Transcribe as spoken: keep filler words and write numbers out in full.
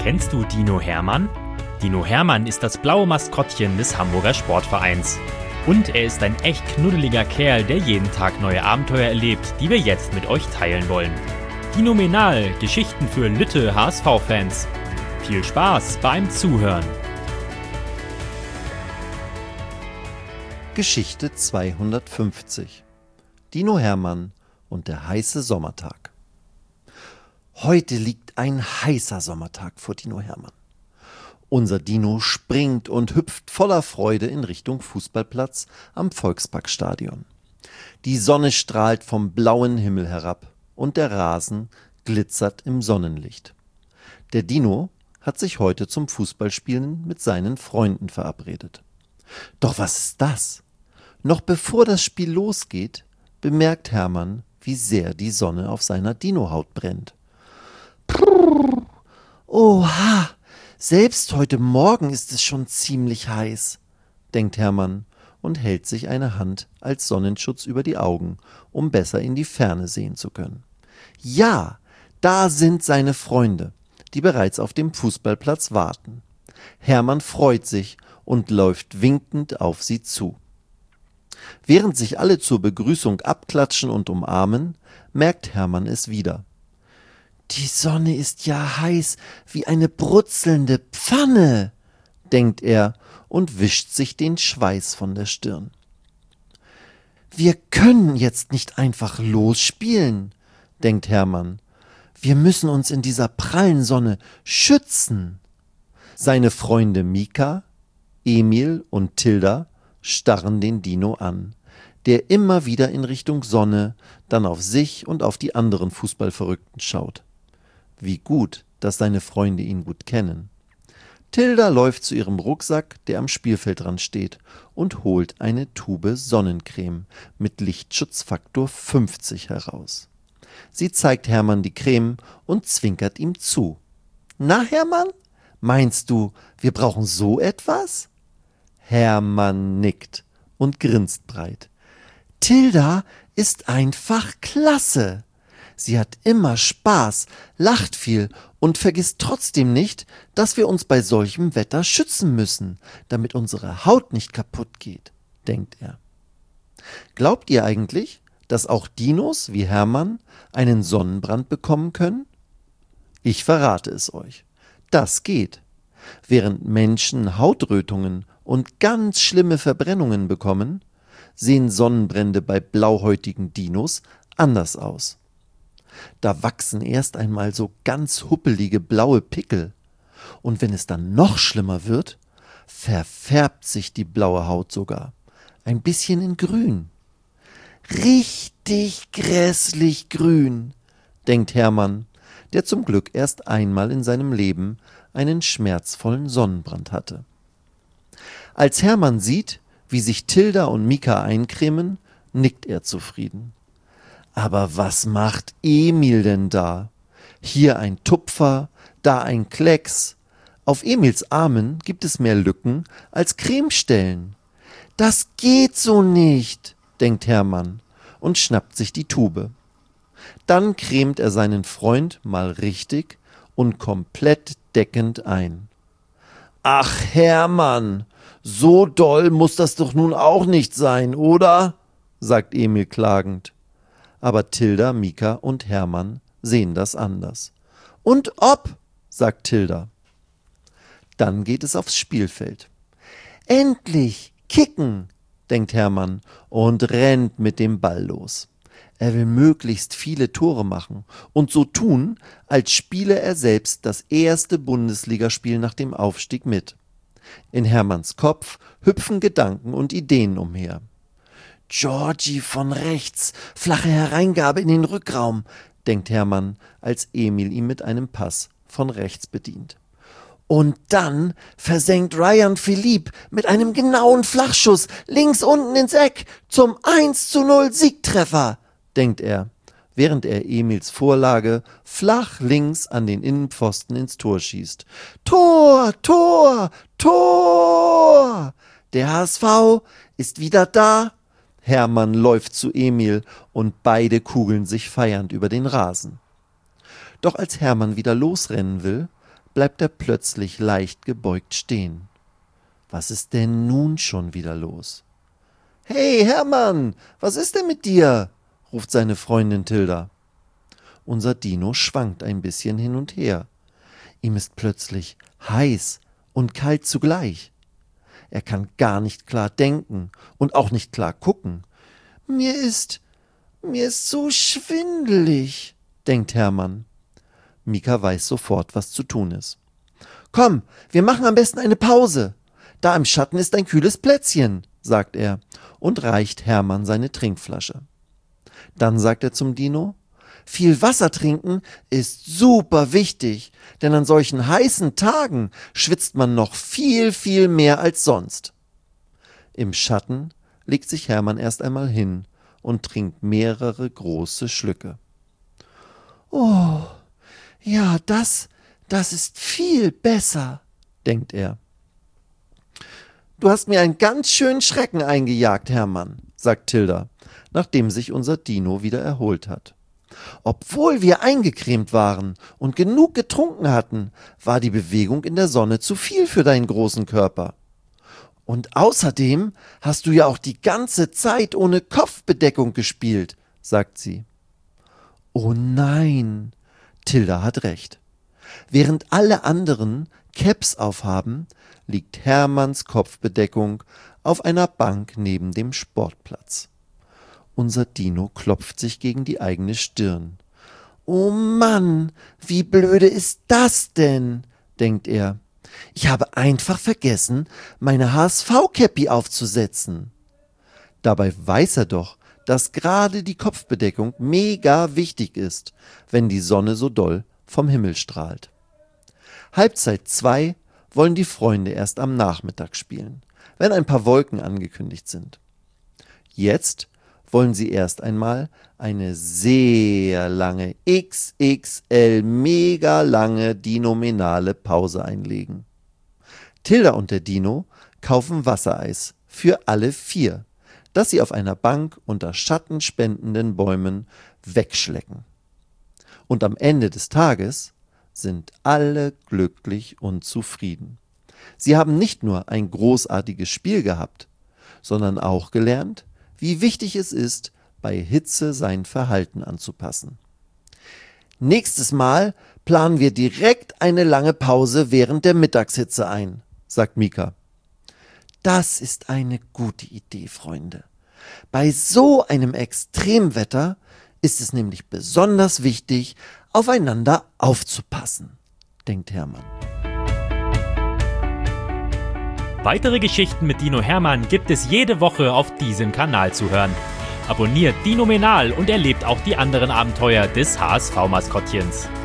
Kennst du Dino Hermann? Dino Hermann ist das blaue Maskottchen des Hamburger Sportvereins. Und er ist ein echt knuddeliger Kerl, der jeden Tag neue Abenteuer erlebt, die wir jetzt mit euch teilen wollen. Dinomenal, Geschichten für Lütte H S V-Fans. Viel Spaß beim Zuhören. Geschichte zweihundertfünfzig. Dino Hermann und der heiße Sommertag. Heute liegt ein heißer Sommertag vor Dino Hermann. Unser Dino springt und hüpft voller Freude in Richtung Fußballplatz am Volksparkstadion. Die Sonne strahlt vom blauen Himmel herab und der Rasen glitzert im Sonnenlicht. Der Dino hat sich heute zum Fußballspielen mit seinen Freunden verabredet. Doch was ist das? Noch bevor das Spiel losgeht, bemerkt Hermann, wie sehr die Sonne auf seiner Dinohaut brennt. Prrr, oha, selbst heute Morgen ist es schon ziemlich heiß, denkt Hermann und hält sich eine Hand als Sonnenschutz über die Augen, um besser in die Ferne sehen zu können. Ja, da sind seine Freunde, die bereits auf dem Fußballplatz warten. Hermann freut sich und läuft winkend auf sie zu. Während sich alle zur Begrüßung abklatschen und umarmen, merkt Hermann es wieder. Die Sonne ist ja heiß wie eine brutzelnde Pfanne, denkt er und wischt sich den Schweiß von der Stirn. Wir können jetzt nicht einfach losspielen, denkt Hermann. Wir müssen uns in dieser prallen Sonne schützen. Seine Freunde Mika, Emil und Tilda starren den Dino an, der immer wieder in Richtung Sonne, dann auf sich und auf die anderen Fußballverrückten schaut. Wie gut, dass seine Freunde ihn gut kennen. Tilda läuft zu ihrem Rucksack, der am Spielfeldrand steht, und holt eine Tube Sonnencreme mit Lichtschutzfaktor fünfzig heraus. Sie zeigt Hermann die Creme und zwinkert ihm zu. Na, Hermann, meinst du, wir brauchen so etwas? Hermann nickt und grinst breit. Tilda ist einfach klasse. Sie hat immer Spaß, lacht viel und vergisst trotzdem nicht, dass wir uns bei solchem Wetter schützen müssen, damit unsere Haut nicht kaputt geht, denkt er. Glaubt ihr eigentlich, dass auch Dinos wie Hermann einen Sonnenbrand bekommen können? Ich verrate es euch. Das geht. Während Menschen Hautrötungen und ganz schlimme Verbrennungen bekommen, sehen Sonnenbrände bei blauhäutigen Dinos anders aus. Da wachsen erst einmal so ganz huppelige blaue Pickel. Und wenn es dann noch schlimmer wird, verfärbt sich die blaue Haut sogar. Ein bisschen in grün. Richtig grässlich grün, denkt Hermann, der zum Glück erst einmal in seinem Leben einen schmerzvollen Sonnenbrand hatte. Als Hermann sieht, wie sich Tilda und Mika eincremen, nickt er zufrieden. Aber was macht Emil denn da? Hier ein Tupfer, da ein Klecks. Auf Emils Armen gibt es mehr Lücken als Cremestellen. Das geht so nicht, denkt Hermann und schnappt sich die Tube. Dann cremt er seinen Freund mal richtig und komplett deckend ein. Ach Hermann, so doll muss das doch nun auch nicht sein, oder? Sagt Emil klagend. Aber Tilda, Mika und Hermann sehen das anders. Und ob, sagt Tilda. Dann geht es aufs Spielfeld. Endlich, kicken, denkt Hermann und rennt mit dem Ball los. Er will möglichst viele Tore machen und so tun, als spiele er selbst das erste Bundesligaspiel nach dem Aufstieg mit. In Hermanns Kopf hüpfen Gedanken und Ideen umher. Georgie von rechts, flache Hereingabe in den Rückraum, denkt Hermann, als Emil ihn mit einem Pass von rechts bedient. Und dann versenkt Ryan Philippe mit einem genauen Flachschuss links unten ins Eck zum eins zu null Siegtreffer, denkt er, während er Emils Vorlage flach links an den Innenpfosten ins Tor schießt. Tor, Tor, Tor! Der H S V ist wieder da. Hermann läuft zu Emil und beide kugeln sich feiernd über den Rasen. Doch als Hermann wieder losrennen will, bleibt er plötzlich leicht gebeugt stehen. Was ist denn nun schon wieder los? »Hey, Hermann, was ist denn mit dir?« ruft seine Freundin Tilda. Unser Dino schwankt ein bisschen hin und her. Ihm ist plötzlich heiß und kalt zugleich. Er kann gar nicht klar denken und auch nicht klar gucken. »Mir ist, mir ist so schwindelig«, denkt Hermann. Mika weiß sofort, was zu tun ist. »Komm, wir machen am besten eine Pause. Da im Schatten ist ein kühles Plätzchen«, sagt er und reicht Hermann seine Trinkflasche. Dann sagt er zum Dino: »Viel Wasser trinken ist super wichtig, denn an solchen heißen Tagen schwitzt man noch viel, viel mehr als sonst.« Im Schatten legt sich Hermann erst einmal hin und trinkt mehrere große Schlücke. »Oh, ja, das, das ist viel besser«, denkt er. »Du hast mir einen ganz schönen Schrecken eingejagt, Hermann«, sagt Tilda, nachdem sich unser Dino wieder erholt hat. »Obwohl wir eingecremt waren und genug getrunken hatten, war die Bewegung in der Sonne zu viel für deinen großen Körper. Und außerdem hast du ja auch die ganze Zeit ohne Kopfbedeckung gespielt«, sagt sie. Oh nein, Tilda hat recht. Während alle anderen Caps aufhaben, liegt Hermanns Kopfbedeckung auf einer Bank neben dem Sportplatz. Unser Dino klopft sich gegen die eigene Stirn. »Oh Mann, wie blöde ist das denn?«, denkt er. »Ich habe einfach vergessen, meine H S V-Käppi aufzusetzen.« Dabei weiß er doch, dass gerade die Kopfbedeckung mega wichtig ist, wenn die Sonne so doll vom Himmel strahlt. Halbzeit zwei wollen die Freunde erst am Nachmittag spielen, wenn ein paar Wolken angekündigt sind. Jetzt wollen sie erst einmal eine sehr lange, X X L mega lange dinominale Pause einlegen. Tilda und der Dino kaufen Wassereis für alle vier, das sie auf einer Bank unter schattenspendenden Bäumen wegschlecken. Und am Ende des Tages sind alle glücklich und zufrieden. Sie haben nicht nur ein großartiges Spiel gehabt, sondern auch gelernt, wie wichtig es ist, bei Hitze sein Verhalten anzupassen. »Nächstes Mal planen wir direkt eine lange Pause während der Mittagshitze ein«, sagt Mika. »Das ist eine gute Idee, Freunde. Bei so einem Extremwetter ist es nämlich besonders wichtig, aufeinander aufzupassen«, denkt Hermann. Weitere Geschichten mit Dino Hermann gibt es jede Woche auf diesem Kanal zu hören. Abonniert Dinomenal und erlebt auch die anderen Abenteuer des H S V-Maskottchens.